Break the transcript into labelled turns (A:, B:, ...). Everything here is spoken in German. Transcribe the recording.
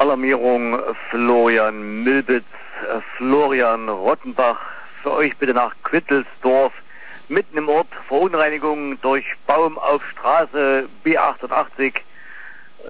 A: Alarmierung Florian Milbitz, Florian Rottenbach, für euch bitte nach Quittelsdorf, mitten im Ort, Verunreinigung durch Baum auf Straße B88,